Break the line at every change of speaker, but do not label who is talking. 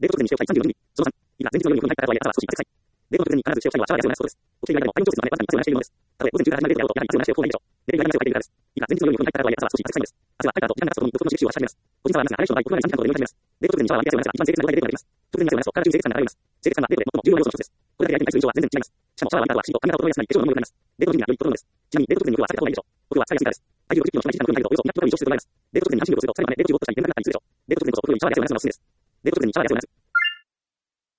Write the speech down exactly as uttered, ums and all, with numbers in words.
デート直前にしておきたいさんじゅうよにん。そのさん、いが前日のようにお風呂に入った方はやったら少し待ちください。デート直前に必ずしておきたいのはシャワーやすいのです。お着ている間でも体温調節のためまずに必要なしているものです。たとえ午前中から始まるデートであろうと、やはり必要なしておく方がいいでしょう。寝ている間に汗をかいているからです。いが前日のようにお風呂に入った方はやったら少し待ちくださいです。汗はかいた後、時間が経つとともに独特の刺激臭を発し始めます。個人差はありますが、誰しもの場合、国内さんじかんほどで眠り始めます。デート直前にシャワーを浴びて汗を流すが一番清潔な状態でデートができます。直前に汗を流すと体中清潔感が流れます。清潔感はデートで最も重要な要素の一つです。これだけ相手に対する印象は全然違います。しかもシャワーを浴びた後はきちんと髪型を整えやすくなり、化粧の匂いが良くなります。デートの準備は良いことなのです。ちなみにデート直前にお風呂は避けた方がいいでしょう。お風呂は使いやすいからです。体重ろっキロの人がいちじかんごとに入るとおよそにひゃくキロカロリーを消費すると言われます。デート直前に半身浴をすると最後までデート中をぼーっとしたり眠れなくなったりするでしょう。デート直前にこそお風呂にシャワーで汗を流すんです。デート直前にシャワーで汗を流す。